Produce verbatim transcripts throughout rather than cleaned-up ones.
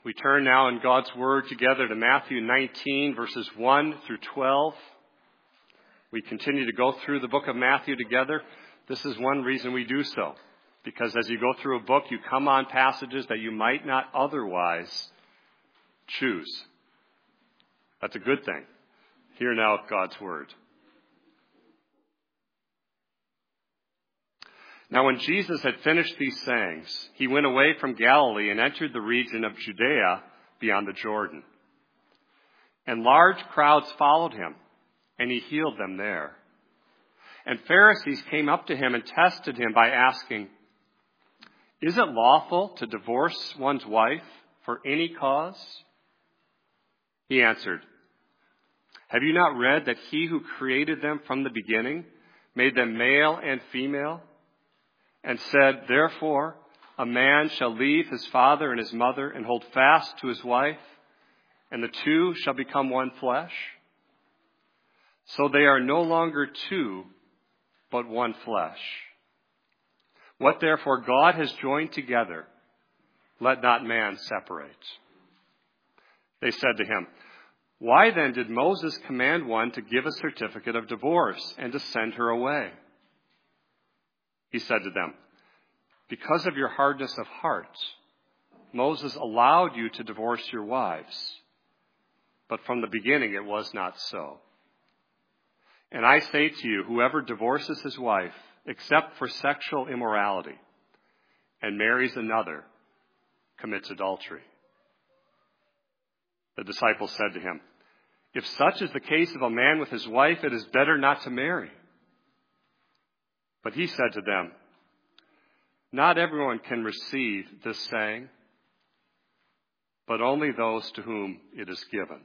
We turn now in God's Word together to Matthew nineteen, verses one through twelve. We continue to go through the book of Matthew together. This is one reason we do so, because as you go through a book, you come on passages that you might not otherwise choose. That's a good thing. Hear now God's Word. Now when Jesus had finished these sayings, he went away from Galilee and entered the region of Judea beyond the Jordan. And large crowds followed him, and he healed them there. And Pharisees came up to him and tested him by asking, "Is it lawful to divorce one's wife for any cause?" He answered, "Have you not read that he who created them from the beginning made them male and female? And said, therefore, a man shall leave his father and his mother and hold fast to his wife, and the two shall become one flesh? So they are no longer two, but one flesh. What therefore God has joined together, let not man separate." They said to him, "Why then did Moses command one to give a certificate of divorce and to send her away?" He said to them, "Because of your hardness of heart, Moses allowed you to divorce your wives, but from the beginning it was not so. And I say to you, whoever divorces his wife, except for sexual immorality, and marries another, commits adultery." The disciples said to him, "If such is the case of a man with his wife, it is better not to marry." But he said to them, "Not everyone can receive this saying, but only those to whom it is given.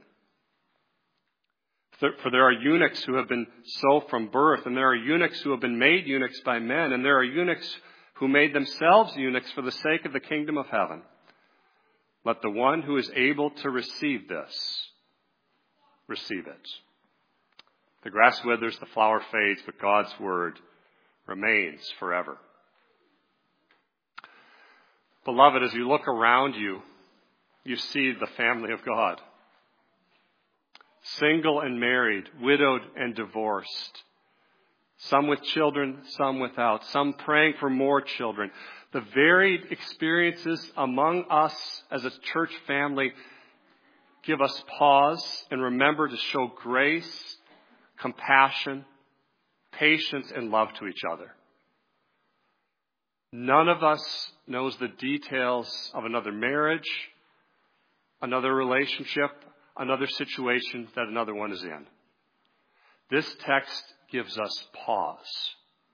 For there are eunuchs who have been so from birth, and there are eunuchs who have been made eunuchs by men, and there are eunuchs who made themselves eunuchs for the sake of the kingdom of heaven. Let the one who is able to receive this, receive it." The grass withers, the flower fades, but God's word remains forever. Beloved, as you look around you, you see the family of God. Single and married, widowed and divorced. Some with children, some without. Some praying for more children. The varied experiences among us as a church family give us pause and remember to show grace, compassion, patience, and love to each other. None of us knows the details of another marriage, another relationship, another situation that another one is in. This text gives us pause.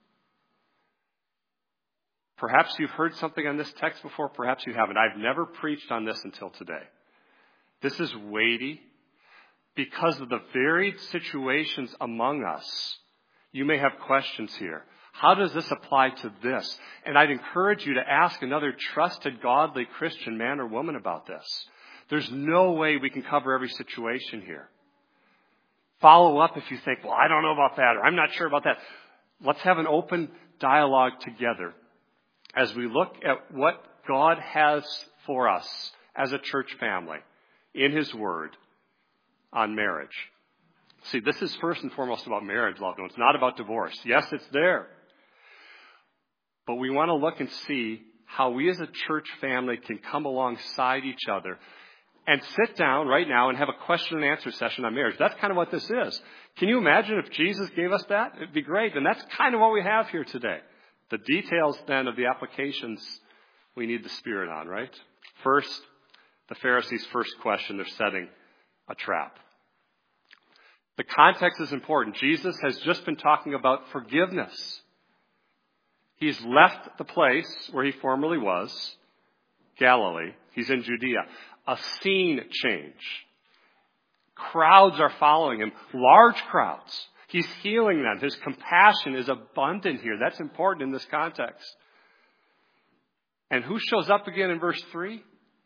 Perhaps you've heard something on this text before, perhaps you haven't. I've never preached on this until today. This is weighty because of the varied situations among us. You may have questions here. How does this apply to this? And I'd encourage you to ask another trusted, godly Christian man or woman about this. There's no way we can cover every situation here. Follow up if you think, well, I don't know about that, or I'm not sure about that. Let's have an open dialogue together as we look at what God has for us as a church family in His Word on marriage. See, this is first and foremost about marriage, loved ones, not about divorce. Yes, it's there. But we want to look and see how we as a church family can come alongside each other and sit down right now and have a question and answer session on marriage. That's kind of what this is. Can you imagine if Jesus gave us that? It'd be great. And that's kind of what we have here today. The details then of the applications we need the Spirit on, right? First, the Pharisees' first question, they're setting a trap. The context is important. Jesus has just been talking about forgiveness. He's left the place where he formerly was, Galilee. He's in Judea. A scene change. Crowds are following him, large crowds. He's healing them. His compassion is abundant here. That's important in this context. And who shows up again in verse three?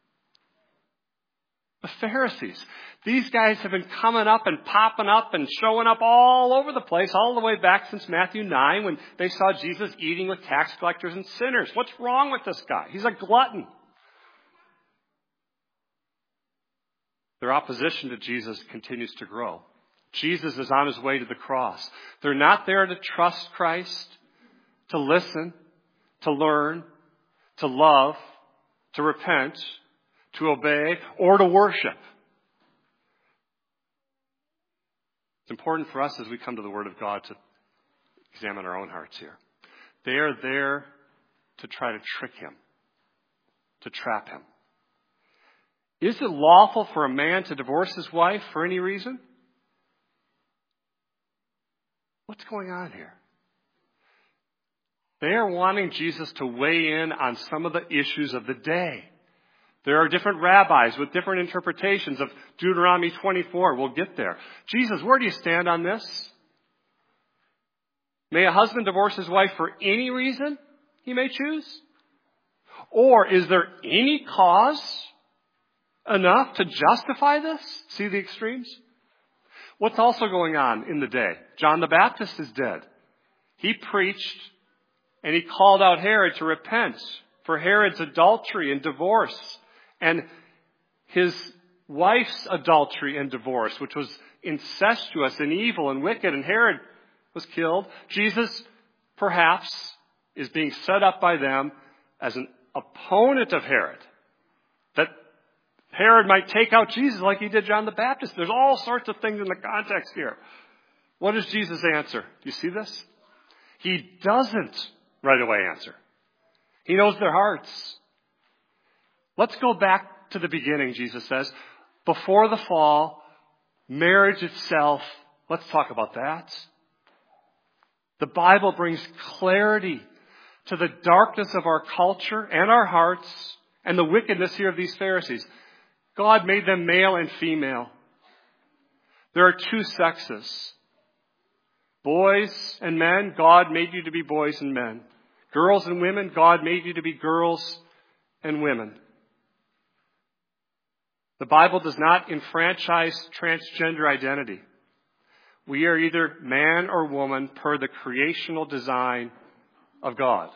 The Pharisees. These guys have been coming up and popping up and showing up all over the place, all the way back since Matthew nine when they saw Jesus eating with tax collectors and sinners. What's wrong with this guy? He's a glutton. Their opposition to Jesus continues to grow. Jesus is on his way to the cross. They're not there to trust Christ, to listen, to learn, to love, to repent, to obey, or to worship. It's important for us as we come to the Word of God to examine our own hearts here. They are there to try to trick him, to trap him. Is it lawful for a man to divorce his wife for any reason? What's going on here? They are wanting Jesus to weigh in on some of the issues of the day. There are different rabbis with different interpretations of Deuteronomy twenty-four. We'll get there. Jesus, where do you stand on this? May a husband divorce his wife for any reason he may choose? Or is there any cause enough to justify this? See the extremes? What's also going on in the day? John the Baptist is dead. He preached and he called out Herod to repent for Herod's adultery and divorce and his wife's adultery and divorce, which was incestuous and evil and wicked, and Herod was killed. Jesus, perhaps, is being set up by them as an opponent of Herod. That Herod might take out Jesus like he did John the Baptist. There's all sorts of things in the context here. What does Jesus answer? Do you see this? He doesn't right away answer. He knows their hearts. Let's go back to the beginning, Jesus says. Before the fall, marriage itself, let's talk about that. The Bible brings clarity to the darkness of our culture and our hearts and the wickedness here of these Pharisees. God made them male and female. There are two sexes. Boys and men, God made you to be boys and men. Girls and women, God made you to be girls and women. The Bible does not enfranchise transgender identity. We are either man or woman per the creational design of God.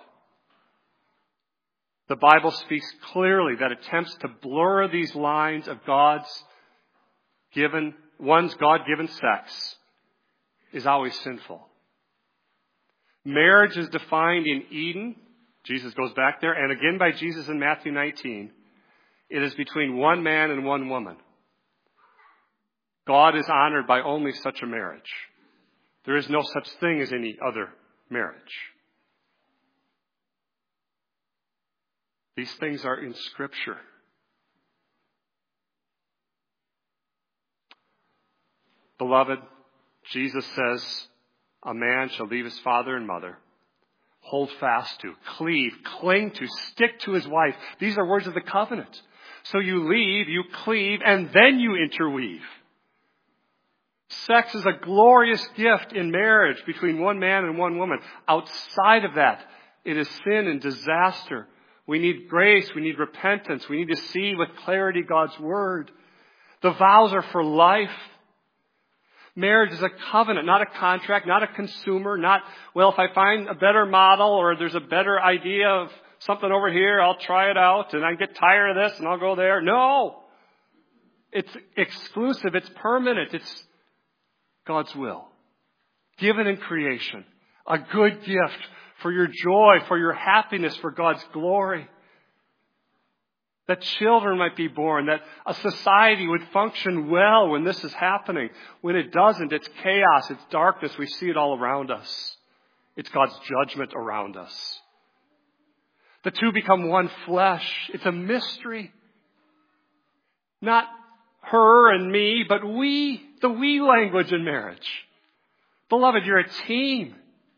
The Bible speaks clearly that attempts to blur these lines of God's given, one's God-given sex is always sinful. Marriage is defined in Eden. Jesus goes back there, and again by Jesus in Matthew nineteen. It is between one man and one woman. God is honored by only such a marriage. There is no such thing as any other marriage. These things are in Scripture. Beloved, Jesus says, a man shall leave his father and mother, hold fast to, cleave, cling to, stick to his wife. These are words of the covenant. So you leave, you cleave, and then you interweave. Sex is a glorious gift in marriage between one man and one woman. Outside of that, it is sin and disaster. We need grace. We need repentance. We need to see with clarity God's word. The vows are for life. Marriage is a covenant, not a contract, not a consumer, not, well, if I find a better model or there's a better idea of something over here, I'll try it out and I get tired of this and I'll go there. No! It's exclusive. It's permanent. It's God's will. Given in creation. A good gift for your joy, for your happiness, for God's glory. That children might be born, that a society would function well when this is happening. When it doesn't, it's chaos, it's darkness. We see it all around us. It's God's judgment around us. The two become one flesh. It's a mystery. Not her and me, but we, the we language in marriage. Beloved, you're a team.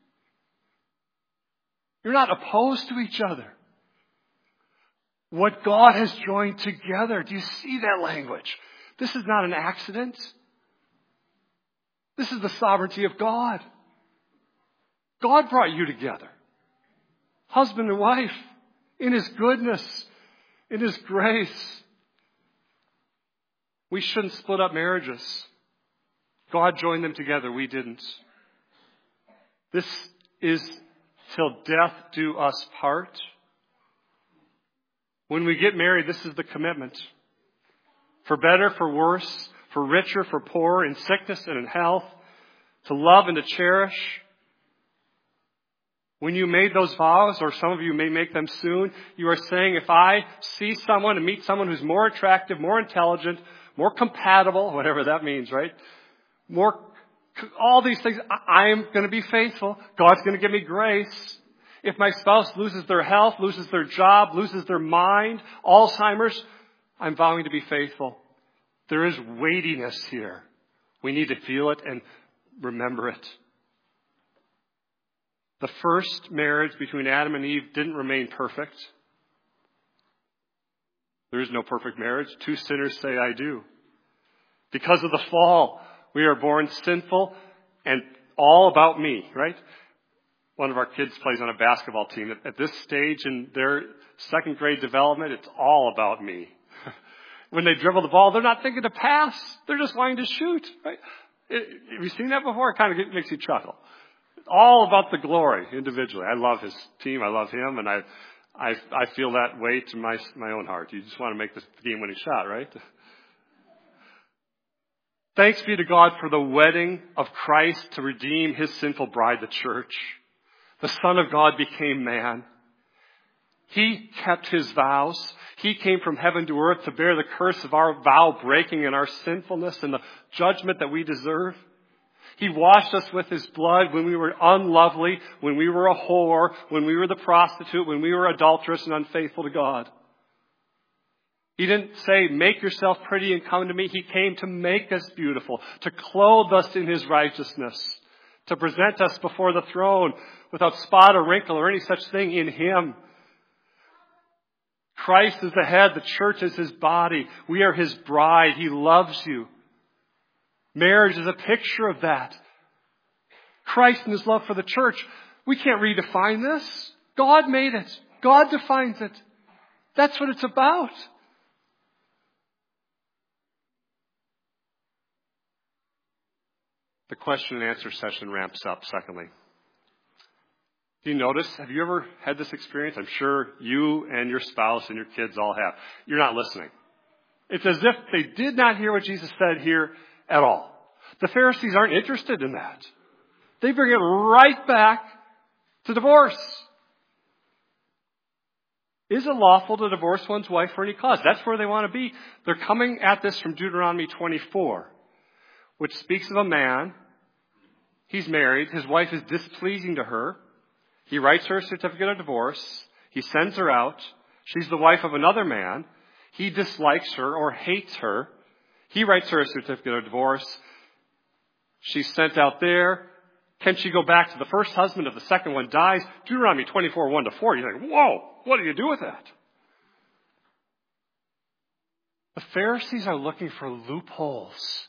You're not opposed to each other. What God has joined together. Do you see that language? This is not an accident. This is the sovereignty of God. God brought you together. Husband and wife. In His goodness. In His grace. We shouldn't split up marriages. God joined them together. We didn't. This is till death do us part. When we get married, this is the commitment. For better, for worse, for richer, for poorer, in sickness and in health, to love and to cherish. When you made those vows, or some of you may make them soon, you are saying, if I see someone and meet someone who's more attractive, more intelligent, more compatible, whatever that means, right? More, all these things, I am going to be faithful. God's going to give me grace. If my spouse loses their health, loses their job, loses their mind, Alzheimer's, I'm vowing to be faithful. There is weightiness here. We need to feel it and remember it. The first marriage between Adam and Eve didn't remain perfect. There is no perfect marriage. Two sinners say, I do. Because of the fall, we are born sinful and all about me, right? One of our kids plays on a basketball team. At this stage in their second grade development, it's all about me. When they dribble the ball, they're not thinking to pass. They're just wanting to shoot, right? It, have you seen that before? It kind of makes you chuckle. All about the glory individually. I love his team. I love him. And I, I, I feel that way to my, my own heart. You just want to make this game-winning shot, right? Thanks be to God for the wedding of Christ to redeem his sinful bride, the church. The Son of God became man. He kept his vows. He came from heaven to earth to bear the curse of our vow breaking and our sinfulness and the judgment that we deserve. He washed us with his blood when we were unlovely, when we were a whore, when we were the prostitute, when we were adulterous and unfaithful to God. He didn't say, make yourself pretty and come to me. He came to make us beautiful, to clothe us in his righteousness, to present us before the throne without spot or wrinkle or any such thing in him. Christ is the head. The church is his body. We are his bride. He loves you. Marriage is a picture of that. Christ and his love for the church. We can't redefine this. God made it. God defines it. That's what it's about. The question and answer session ramps up, secondly. Do you notice? Have you ever had this experience? I'm sure you and your spouse and your kids all have. You're not listening. It's as if they did not hear what Jesus said here at all. The Pharisees aren't interested in that. They bring it right back to divorce. Is it lawful to divorce one's wife for any cause? That's where they want to be. They're coming at this from Deuteronomy twenty-four, which speaks of a man. He's married. His wife is displeasing to her. He writes her a certificate of divorce. He sends her out. She's the wife of another man. He dislikes her or hates her. He writes her a certificate of divorce. She's sent out there. Can she go back to the first husband if the second one dies? Deuteronomy twenty-four, one to four. You think, whoa, what do you do with that? The Pharisees are looking for loopholes.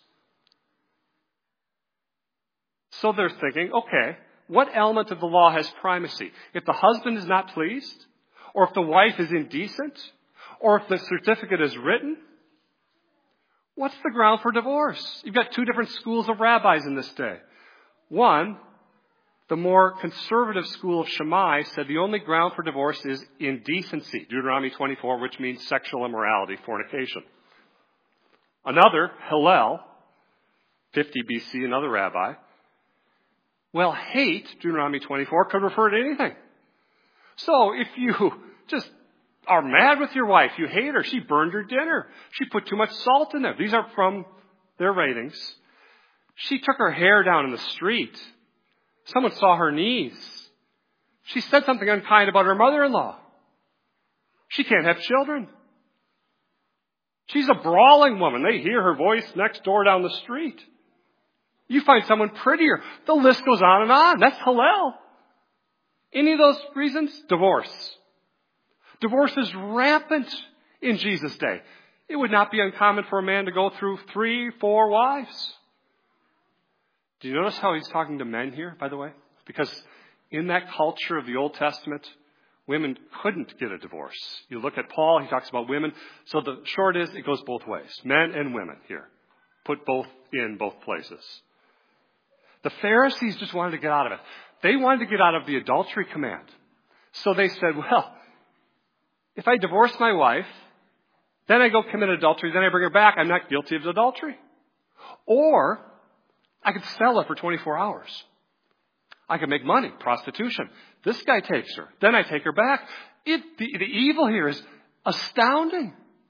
So they're thinking, okay, what element of the law has primacy? If the husband is not pleased, or if the wife is indecent, or if the certificate is written, what's the ground for divorce? You've got two different schools of rabbis in this day. One, the more conservative school of Shammai, said the only ground for divorce is indecency, Deuteronomy twenty-four, which means sexual immorality, fornication. Another, Hillel, fifty B C, another rabbi, well, hate, Deuteronomy twenty-four, could refer to anything. So if you just are mad with your wife, you hate her, she burned your dinner, she put too much salt in there. These are from their ratings. She took her hair down in the street. Someone saw her knees. She said something unkind about her mother-in-law. She can't have children. She's a brawling woman. They hear her voice next door down the street. You find someone prettier. The list goes on and on. That's Hillel. Any of those reasons? Divorce. Divorce is rampant in Jesus' day. It would not be uncommon for a man to go through three, four wives. Do you notice how he's talking to men here, by the way? Because in that culture of the Old Testament, women couldn't get a divorce. You look at Paul, he talks about women. So the short is, it goes both ways. Men and women here. Put both in both places. The Pharisees just wanted to get out of it. They wanted to get out of the adultery command. So they said, well, if I divorce my wife, Then I go commit adultery. Then I bring her back. I'm not guilty of adultery. Or I could sell her for twenty-four hours. I could make money. Prostitution. This guy takes her. Then I take her back. It, the, the evil here is astounding.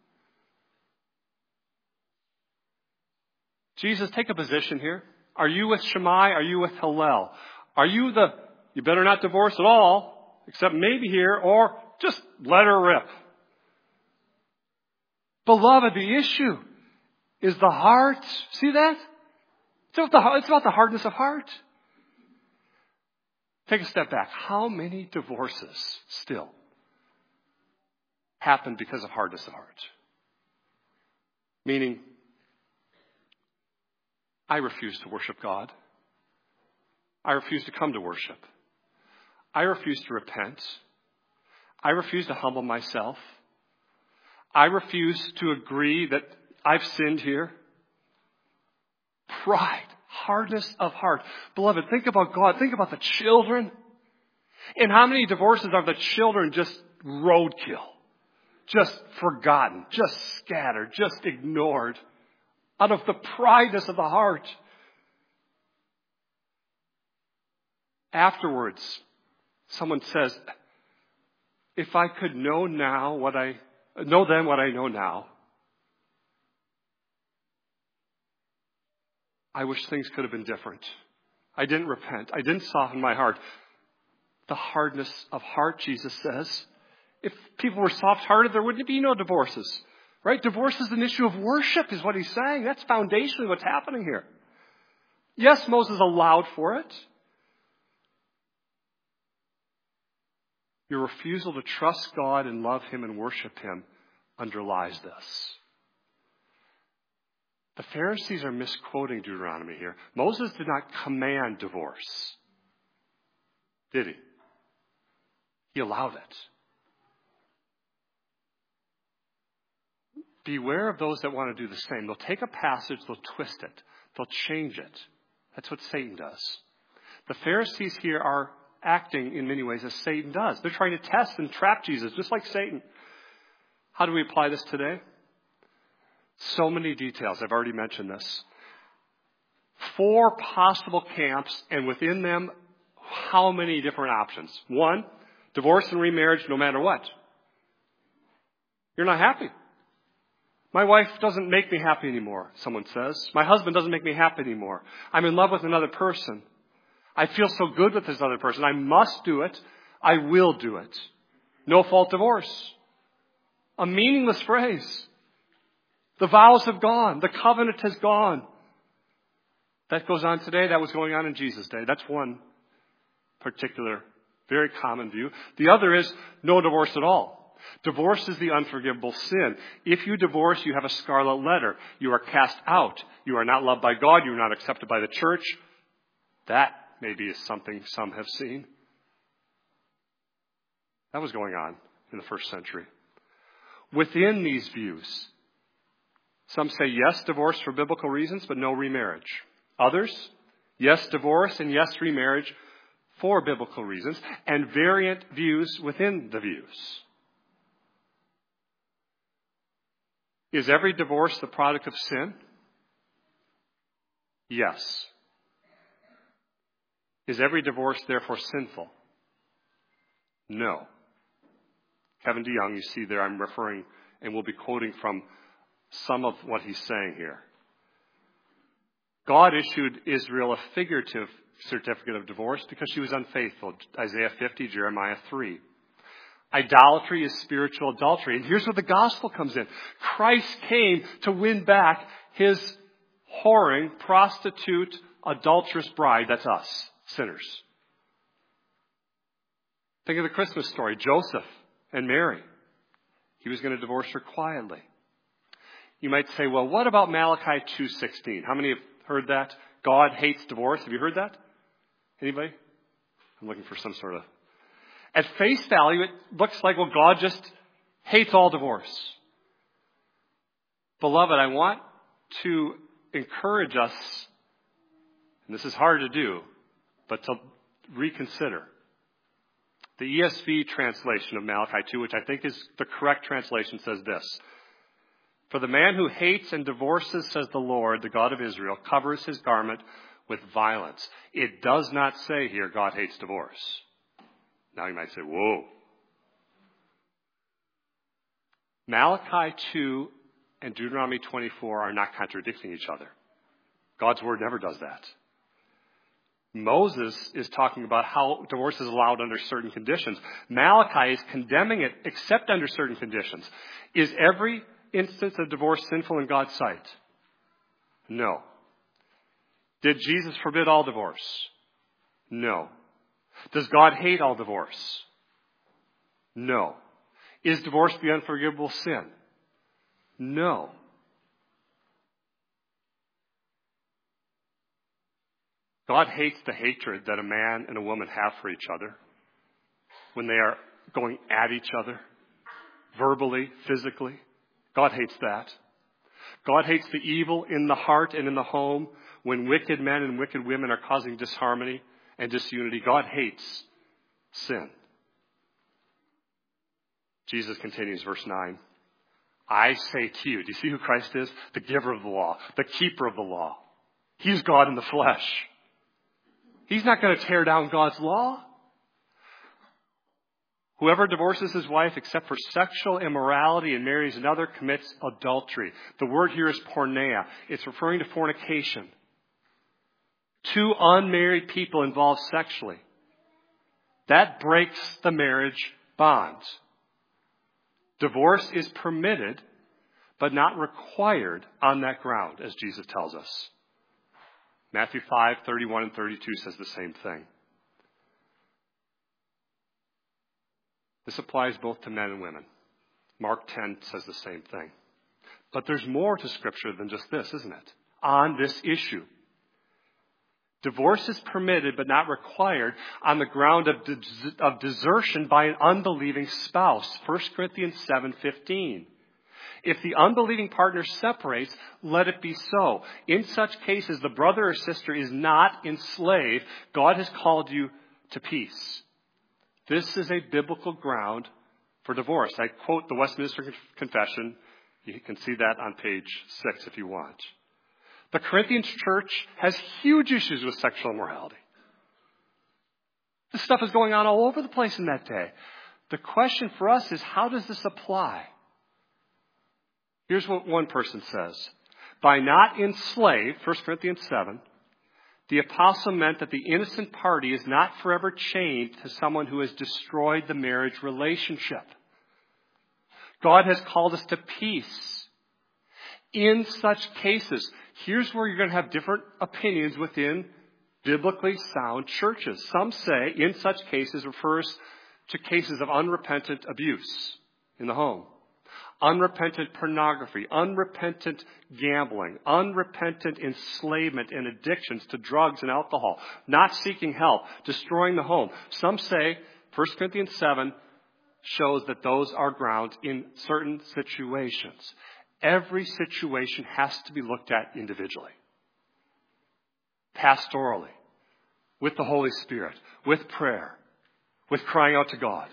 Jesus, take a position here. Are you with Shammai? Are you with Hillel? Are you the, you better not divorce at all, except maybe here, or just let her rip? Beloved, the issue is the heart. See that? It's about the, it's about the hardness of heart. Take a step back. How many divorces still happen because of hardness of heart? Meaning, I refuse to worship God. I refuse to come to worship. I refuse to repent. I refuse to humble myself. I refuse to agree that I've sinned here. Pride, hardness of heart. Beloved, think about God. Think about the children. And how many divorces are the children just roadkill? Just forgotten, just scattered, just ignored. Out of the prideness of the heart. Afterwards, someone says, if I could know now what I, know then what I know now, I wish things could have been different. I didn't repent. I didn't soften my heart. The hardness of heart, Jesus says. If people were soft-hearted, there wouldn't be no divorces. Right? Divorce is an issue of worship, is what he's saying. That's foundationally what's happening here. Yes, Moses allowed for it. Your refusal to trust God and love him and worship him underlies this. The Pharisees are misquoting Deuteronomy here. Moses did not command divorce, did he? He allowed it. Beware of those that want to do the same. They'll take a passage, they'll twist it, they'll change it. That's what Satan does. The Pharisees here are acting in many ways as Satan does. They're trying to test and trap Jesus, just like Satan. How do we apply this today? So many details. I've already mentioned this. Four possible camps, and within them, how many different options? One, divorce and remarriage no matter what. You're not happy. My wife doesn't make me happy anymore, someone says. My husband doesn't make me happy anymore. I'm in love with another person. I feel so good with this other person. I must do it. I will do it. No fault divorce. A meaningless phrase. The vows have gone. The covenant has gone. That goes on today. That was going on in Jesus' day. That's one particular, very common view. The other is no divorce at all. Divorce is the unforgivable sin. If you divorce, you have a scarlet letter. You are cast out. You are not loved by God. You are not accepted by the church. That maybe is something some have seen. That was going on in the first century. Within these views, some say yes, divorce for biblical reasons, but no remarriage. Others, yes, divorce and yes, remarriage for biblical reasons, and variant views within the views. Is every divorce the product of sin? Yes. Is every divorce therefore sinful? No. Kevin DeYoung, you see there, I'm referring and we'll be quoting from some of what he's saying here. God issued Israel a figurative certificate of divorce because she was unfaithful. Isaiah fifty, Jeremiah three. Idolatry is spiritual adultery. And here's where the gospel comes in. Christ came to win back his whoring, prostitute, adulterous bride. That's us, sinners. Think of the Christmas story. Joseph and Mary. He was going to divorce her quietly. You might say, well, what about Malachi two sixteen? How many have heard that? God hates divorce. Have you heard that? Anybody? I'm looking for some sort of... At face value, it looks like, well, God just hates all divorce. Beloved, I want to encourage us, and this is hard to do, but to reconsider. The E S V translation of Malachi two, which I think is the correct translation, says this. For the man who hates and divorces, says the Lord, the God of Israel, covers his garment with violence. It does not say here God hates divorce. Now you might say, whoa. Malachi two and Deuteronomy twenty-four are not contradicting each other. God's word never does that. Moses is talking about how divorce is allowed under certain conditions. Malachi is condemning it except under certain conditions. Is every instance of divorce sinful in God's sight? No. Did Jesus forbid all divorce? No. Does God hate all divorce? No. Is divorce the unforgivable sin? No. God hates the hatred that a man and a woman have for each other when they are going at each other, verbally, physically. God hates that. God hates the evil in the heart and in the home when wicked men and wicked women are causing disharmony and disunity. God hates sin. Jesus continues, verse nine. I say to you, do you see who Christ is? The giver of the law, the keeper of the law. He's God in the flesh. He's not going to tear down God's law. Whoever divorces his wife except for sexual immorality and marries another commits adultery. The word here is porneia. It's referring to fornication. Two unmarried people involved sexually. That breaks the marriage bond. Divorce is permitted, but not required on that ground, as Jesus tells us. Matthew five, thirty-one and thirty-two says the same thing. This applies both to men and women. Mark ten says the same thing. But there's more to Scripture than just this, isn't it? On this issue. Divorce is permitted but not required on the ground of, des- of desertion by an unbelieving spouse. First Corinthians seven fifteen. If the unbelieving partner separates, let it be so. In such cases, the brother or sister is not enslaved. God has called you to peace. This is a biblical ground for divorce. I quote the Westminster Confession. You can see that on page six if you want. The Corinthian church has huge issues with sexual immorality. This stuff is going on all over the place in that day. The question for us is, how does this apply? Here's what one person says. By not enslaved, First Corinthians seven, the apostle meant that the innocent party is not forever chained to someone who has destroyed the marriage relationship. God has called us to peace. In such cases, here's where you're going to have different opinions within biblically sound churches. Some say in such cases refers to cases of unrepentant abuse in the home. Unrepentant pornography, unrepentant gambling, unrepentant enslavement and addictions to drugs and alcohol, not seeking help, destroying the home. Some say First Corinthians seven shows that those are grounds in certain situations. Every situation has to be looked at individually, pastorally, with the Holy Spirit, with prayer, with crying out to God.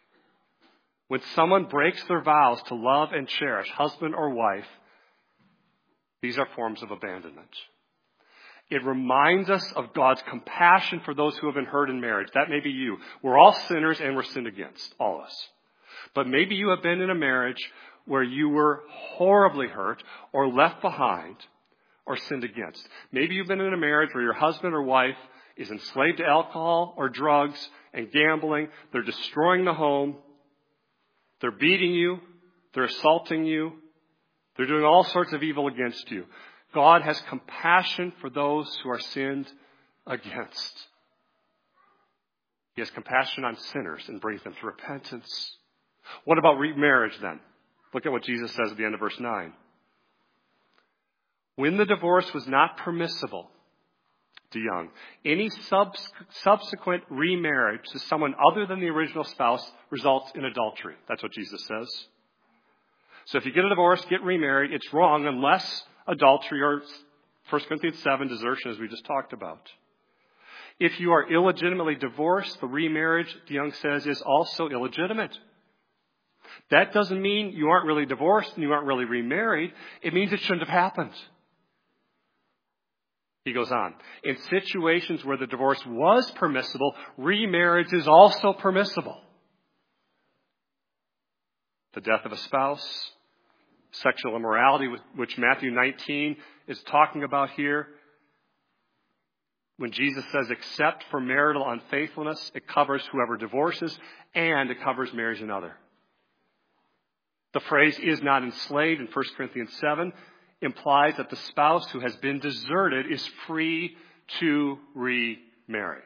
When someone breaks their vows to love and cherish husband or wife, these are forms of abandonment. It reminds us of God's compassion for those who have been hurt in marriage. That may be you. We're all sinners and we're sinned against, all of us. But maybe you have been in a marriage where you were horribly hurt or left behind or sinned against. Maybe you've been in a marriage where your husband or wife is enslaved to alcohol or drugs and gambling. They're destroying the home. They're beating you. They're assaulting you. They're doing all sorts of evil against you. God has compassion for those who are sinned against. He has compassion on sinners and brings them to repentance. What about remarriage then? Look at what Jesus says at the end of verse nine. When the divorce was not permissible to young, any subs- subsequent remarriage to someone other than the original spouse results in adultery. That's what Jesus says. So if you get a divorce, get remarried, it's wrong unless adultery or First Corinthians seven desertion, as we just talked about. If you are illegitimately divorced, the remarriage, DeYoung says, is also illegitimate. That doesn't mean you aren't really divorced and you aren't really remarried. It means it shouldn't have happened. He goes on. In situations where the divorce was permissible, remarriage is also permissible. The death of a spouse, sexual immorality, which Matthew nineteen is talking about here. When Jesus says, except for marital unfaithfulness, it covers whoever divorces and it covers marries another. The phrase is not enslaved in First Corinthians seven implies that the spouse who has been deserted is free to remarry.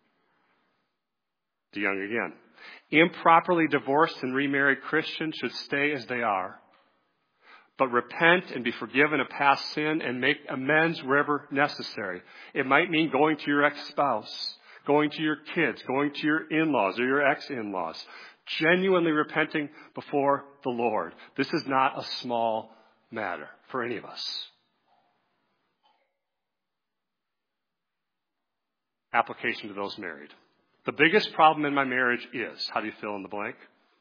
DeYoung again. Improperly divorced and remarried Christians should stay as they are, but repent and be forgiven of past sin and make amends wherever necessary. It might mean going to your ex-spouse, going to your kids, going to your in-laws or your ex-in-laws, genuinely repenting before the Lord. This is not a small matter for any of us. Application to those married. The biggest problem in my marriage is, how do you fill in the blank?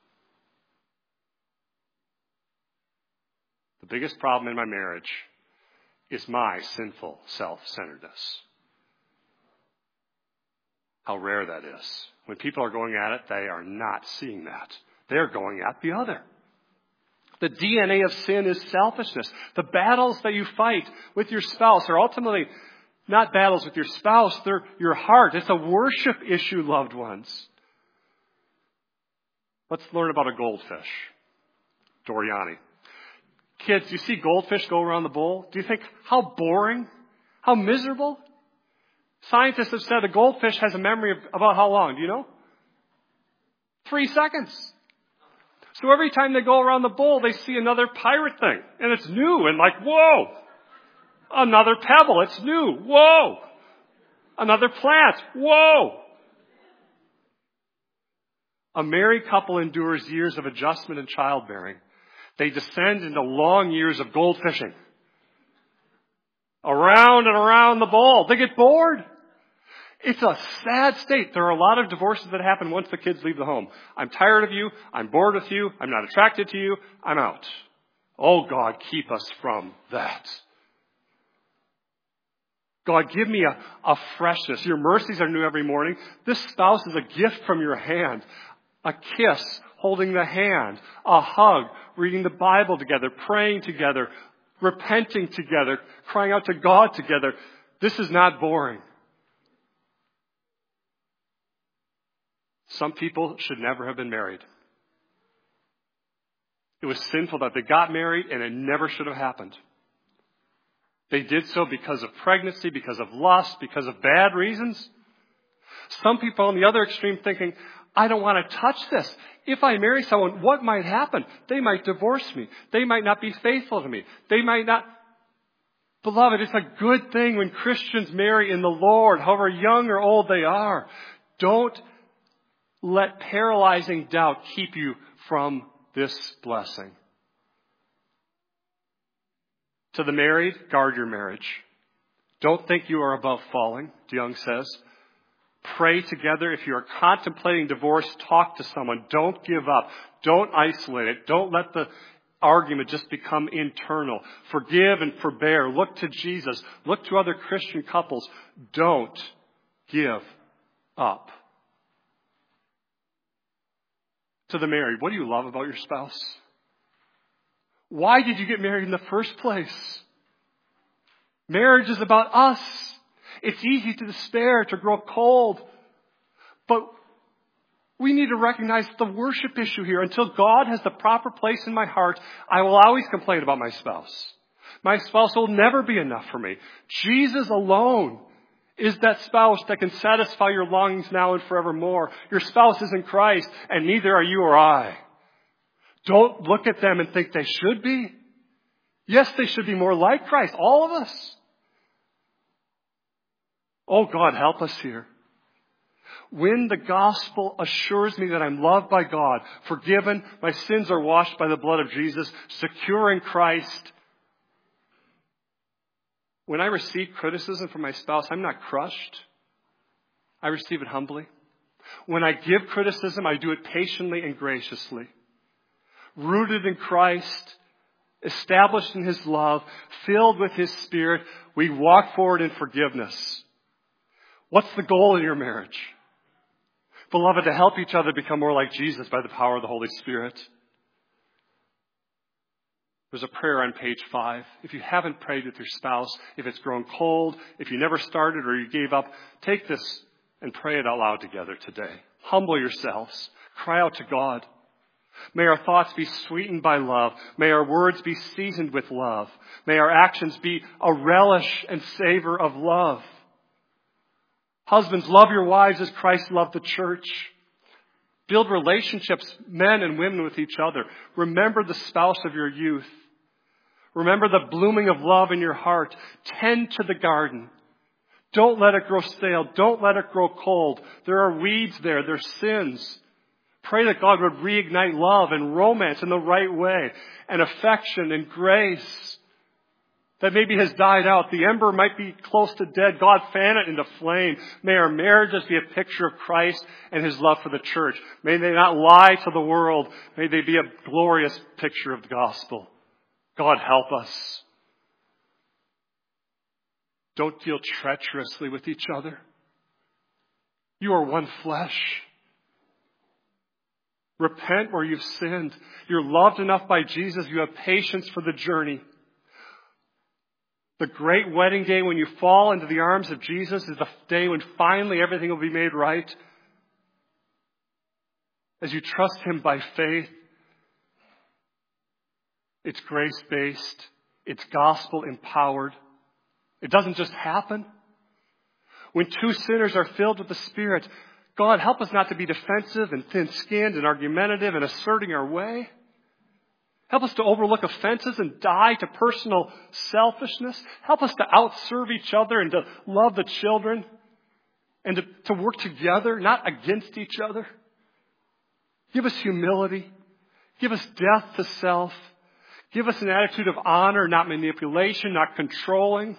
The biggest problem in my marriage is my sinful self-centeredness. How rare that is. When people are going at it, they are not seeing that. They're going at the other. The D N A of sin is selfishness. The battles that you fight with your spouse are ultimately not battles with your spouse. They're your heart. It's a worship issue, loved ones. Let's learn about a goldfish. Doriani. Kids, you see goldfish go around the bowl? Do you think, how boring? How miserable? Scientists have said a goldfish has a memory of about how long? Do you know? Three seconds. So every time they go around the bowl, they see another pirate thing. And it's new and like, whoa! Another pebble, it's new. Whoa! Another plant. Whoa! A married couple endures years of adjustment and childbearing. They descend into long years of gold fishing. Around and around the bowl. They get bored. It's a sad state. There are a lot of divorces that happen once the kids leave the home. I'm tired of you. I'm bored with you. I'm not attracted to you. I'm out. Oh, God, keep us from that. God, give me a, a freshness. Your mercies are new every morning. This spouse is a gift from your hand. A kiss, holding the hand, a hug, reading the Bible together, praying together, repenting together, crying out to God together. This is not boring. Some people should never have been married. It was sinful that they got married, and it never should have happened. They did so because of pregnancy, because of lust, because of bad reasons. Some people on the other extreme thinking, I don't want to touch this. If I marry someone, what might happen? They might divorce me. They might not be faithful to me. They might not. Beloved, it's a good thing when Christians marry in the Lord, however young or old they are. Don't let paralyzing doubt keep you from this blessing. To the married, guard your marriage. Don't think you are above falling, DeYoung says. Pray together. If you are contemplating divorce, talk to someone. Don't give up. Don't isolate it. Don't let the argument just become internal. Forgive and forbear. Look to Jesus. Look to other Christian couples. Don't give up. To the married, what do you love about your spouse? Why did you get married in the first place? Marriage is about us. It's easy to despair, to grow cold. But we need to recognize the worship issue here. Until God has the proper place in my heart, I will always complain about my spouse. My spouse will never be enough for me. Jesus alone is that spouse that can satisfy your longings now and forevermore. Your spouse isn't Christ, and neither are you or I. Don't look at them and think they should be. Yes, they should be more like Christ, all of us. Oh, God, help us here. When the gospel assures me that I'm loved by God, forgiven, my sins are washed by the blood of Jesus, secure in Christ. When I receive criticism from my spouse, I'm not crushed. I receive it humbly. When I give criticism, I do it patiently and graciously. rooted in Christ, established in His love, filled with His Spirit, we walk forward in forgiveness. What's the goal in your marriage? Beloved, to help each other become more like Jesus by the power of the Holy Spirit. There's a prayer on page five. If you haven't prayed with your spouse, if it's grown cold, if you never started or you gave up, take this and pray it out loud together today. Humble yourselves. Cry out to God. May our thoughts be sweetened by love. May our words be seasoned with love. May our actions be a relish and savor of love. Husbands, love your wives as Christ loved the church. Build relationships, men and women, with each other. Remember the spouse of your youth. Remember the blooming of love in your heart. Tend to the garden. Don't let it grow stale. Don't let it grow cold. There are weeds there. There's sins. Pray that God would reignite love and romance in the right way, and affection and grace that maybe has died out. The ember might be close to dead. God, fan it into flame. May our marriages be a picture of Christ and His love for the church. May they not lie to the world. May they be a glorious picture of the gospel. God, help us. Don't deal treacherously with each other. You are one flesh. Repent where you've sinned. You're loved enough by Jesus. You have patience for the journey. The great wedding day when you fall into the arms of Jesus is the day when finally everything will be made right. As you trust Him by faith, it's grace-based. It's gospel-empowered. It doesn't just happen. When two sinners are filled with the Spirit, God, help us not to be defensive and thin-skinned and argumentative and asserting our way. Help us to overlook offenses and die to personal selfishness. Help us to outserve each other and to love the children and to, to work together, not against each other. Give us humility. Give us death to self. Give us an attitude of honor, not manipulation, not controlling.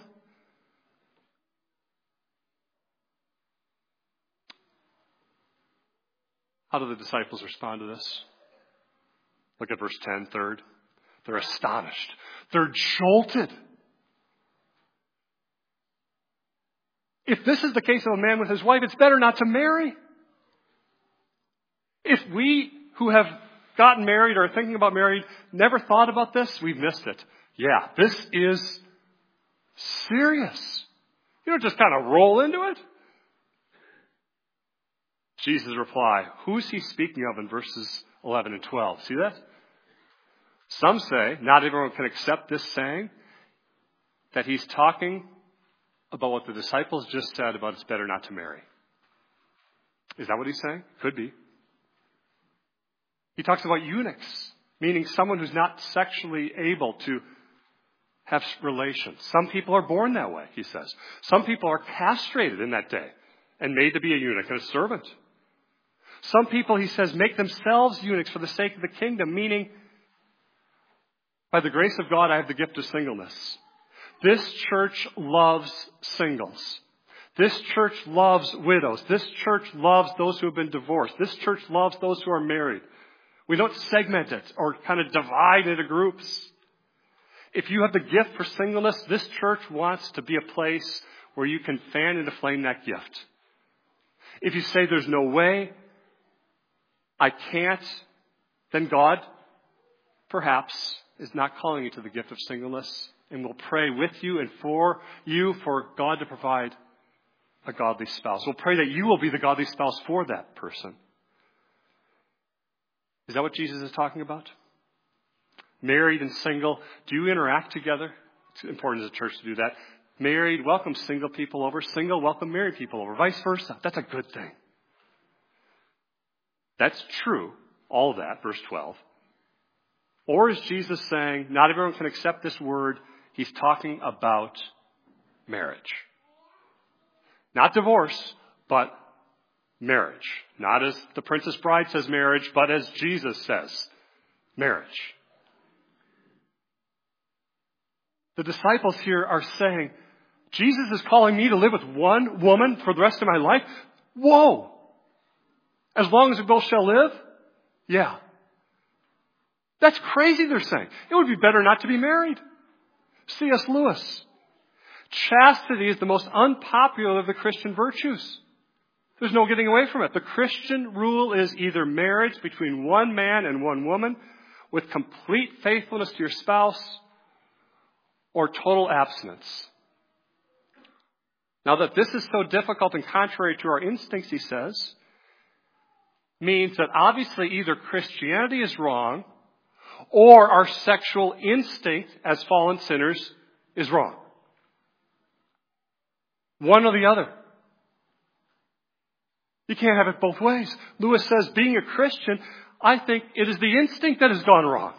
How do the disciples respond to this? Look at verse ten, third. They're astonished. They're jolted. If this is the case of a man with his wife, it's better not to marry. If we who have gotten married or are thinking about married never thought about this, we've missed it. Yeah, this is serious. You don't just kind of roll into it. Jesus' reply, who's he speaking of in verses eleven and twelve? See that? Some say, not everyone can accept this saying, that he's talking about what the disciples just said about it's better not to marry. Is that what he's saying? Could be. He talks about eunuchs, meaning someone who's not sexually able to have relations. Some people are born that way, he says. Some people are castrated in that day and made to be a eunuch and a servant. Some people, he says, make themselves eunuchs for the sake of the kingdom, meaning, by the grace of God, I have the gift of singleness. This church loves singles. This church loves widows. This church loves those who have been divorced. This church loves those who are married. We don't segment it or kind of divide into groups. If you have the gift for singleness, this church wants to be a place where you can fan into flame that gift. If you say there's no way, I can't, then God, perhaps, is not calling you to the gift of singleness, and will pray with you and for you for God to provide a godly spouse. We'll pray that you will be the godly spouse for that person. Is that what Jesus is talking about? Married and single, do you interact together? It's important as a church to do that. Married, welcome single people over. Single, welcome married people over. Vice versa. That's a good thing. That's true, all of that, verse twelve. Or is Jesus saying, not everyone can accept this word, he's talking about marriage. Not divorce, but marriage. Not as the Princess Bride says marriage, but as Jesus says marriage. The disciples here are saying, Jesus is calling me to live with one woman for the rest of my life? Whoa! As long as we both shall live? Yeah. That's crazy, they're saying. It would be better not to be married. C S Lewis. Chastity is the most unpopular of the Christian virtues. There's no getting away from it. The Christian rule is either marriage between one man and one woman with complete faithfulness to your spouse, or total abstinence. Now that this is so difficult and contrary to our instincts, he says, means that obviously either Christianity is wrong or our sexual instinct as fallen sinners is wrong. One or the other. You can't have it both ways. Lewis says, being a Christian, I think it is the instinct that has gone wrong.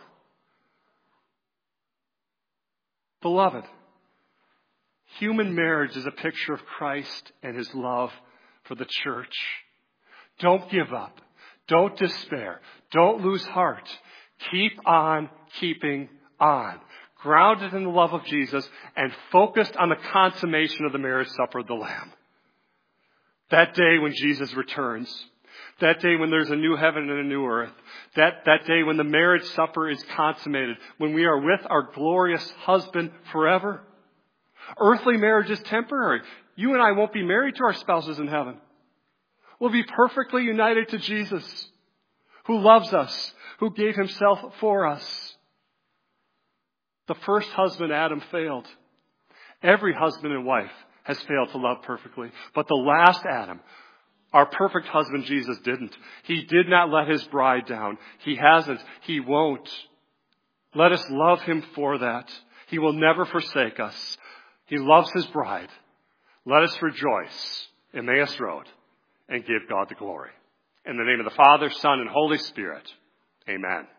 Beloved, human marriage is a picture of Christ and his love for the church. Don't give up. Don't despair. Don't lose heart. Keep on keeping on. Grounded in the love of Jesus and focused on the consummation of the marriage supper of the Lamb. That day when Jesus returns. That day when there's a new heaven and a new earth. That, that day when the marriage supper is consummated. When we are with our glorious husband forever. Earthly marriage is temporary. You and I won't be married to our spouses in heaven. We'll be perfectly united to Jesus, who loves us, who gave himself for us. The first husband, Adam, failed. Every husband and wife has failed to love perfectly. But the last Adam, our perfect husband, Jesus, didn't. He did not let his bride down. He hasn't. He won't. Let us love him for that. He will never forsake us. He loves his bride. Let us rejoice, Emmaus Road, and give God the glory. In the name of the Father, Son, and Holy Spirit, amen.